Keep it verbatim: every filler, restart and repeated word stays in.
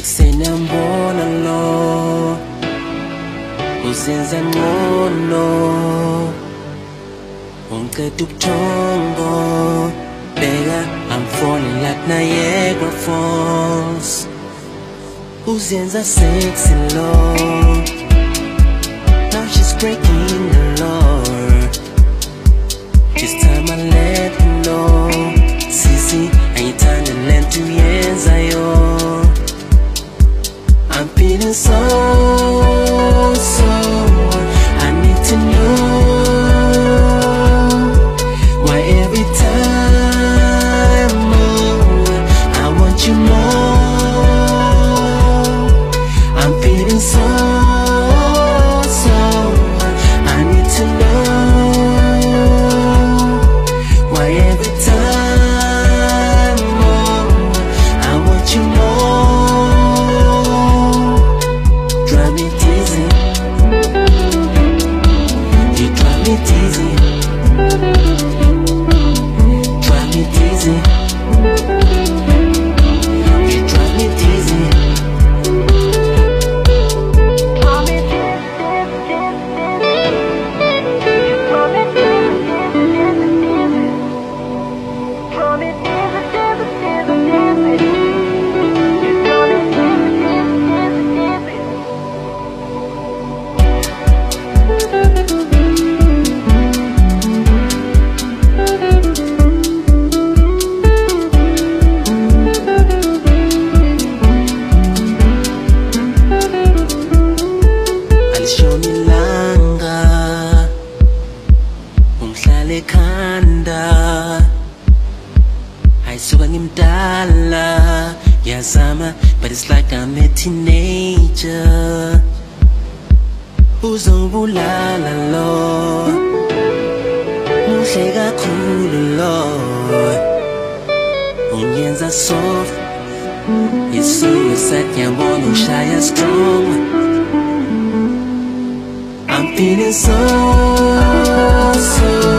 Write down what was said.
Senambona lo uzenza ngcono unqeda ubuthongo bheka I'm falling like Niagara Falls uzenza sexy lo now she's breaking the law this time I let you know sisi ayithanda lento uyenzayo I'm feeling so, so I need to know why every time oh, I want you more. I'm feeling so, so I need to know why every time oh, I want you more. Khanda ayisuka ngimdala yazama but it's like I'm a teenager uzongibulala lo muhle kakhulu lo unyenza soft it's suicide ngiyabona ushaya strong I'm feeling so so